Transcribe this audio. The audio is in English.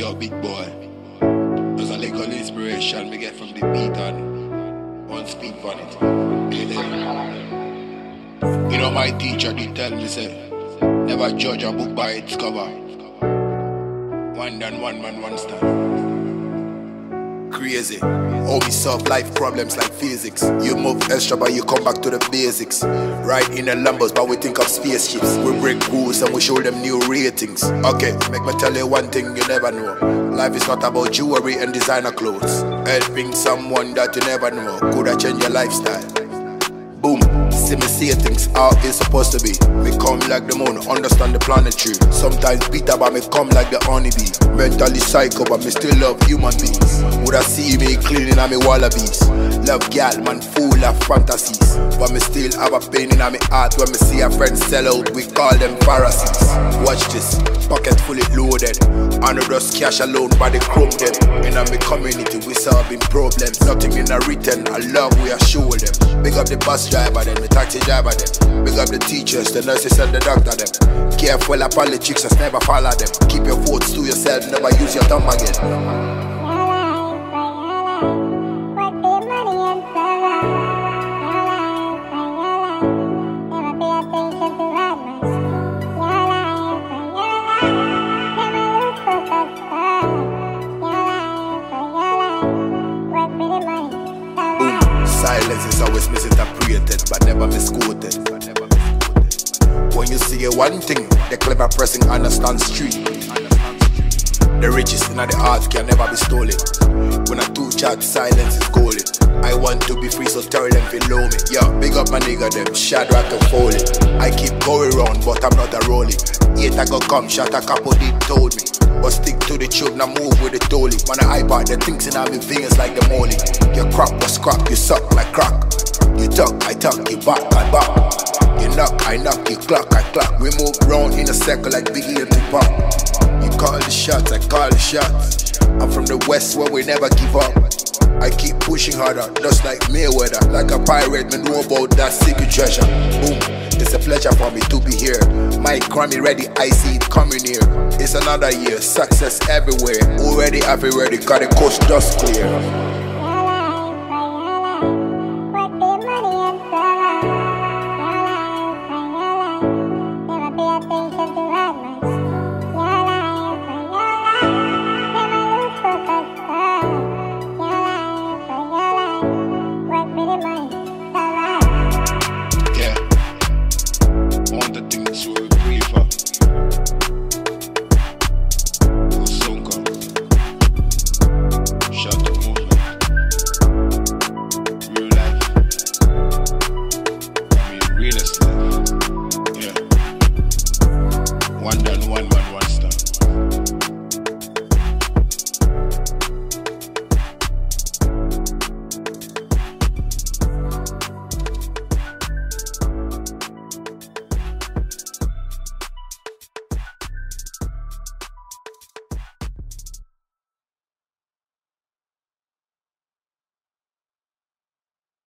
up, big boy. There's a little inspiration we get from the beat and one speed on it. You know my teacher did tell me, say, never judge a book by its cover. One done, one man, one stand. Crazy. How we solve life problems like physics. You move extra but you come back to the basics. Ride in the Lambos but we think of spaceships. We break rules and we show them new ratings. Okay, make me tell you one thing you never know. Life is not about jewelry and designer clothes. Helping someone that you never know could have changed your lifestyle. Boom, see me say things how it's supposed to be. Me come like the moon, understand the planetary. Sometimes bitter but me come like the honeybee. Mentally psycho but me still love human beings. Woulda see me cleaning on me wallabies. Love gal, man full of fantasies. But me still have a pain in my heart when me see a friend sell out, we call them Pharisees. Watch this, pocket fully loaded. I know just cash alone by the chrome them. In my community we solving problems. Nothing in a written, I love we are show them. Big up the bus driver them, the taxi driver them. Big up the teachers, the nurses and the doctor them. Careful upon the chicks, just never follow them. Keep your thoughts to yourself, never use your tongue again. Silence is always misinterpreted, but never misquoted. When you see one thing, the clever person understands street. The richest in the art can never be stolen. When I do chat, silence is golden. I want to be free, so tell them below me. Yo, big up my nigga, them Shadrach and Foley. I keep going round, but I'm not a rolling. Yet I go come, shot a couple did told me. But stick to the tube, now move with the dolly. Man, I iPod, the things in my veins like the molly. Your crop was crap, you suck like crack. You talk, I talk, you back, I back. You knock, I knock, you clock, I clock. We move round in a circle like Biggie and Tupac. You call the shots, I call the shots. I'm from the west where we never give up. I keep pushing harder, just like Mayweather. Like a pirate, me know about that secret treasure. Boom, it's a pleasure for me to be here. My Grammy ready, I see it coming here. It's another year, success everywhere. Already have it ready, got the coast just clear.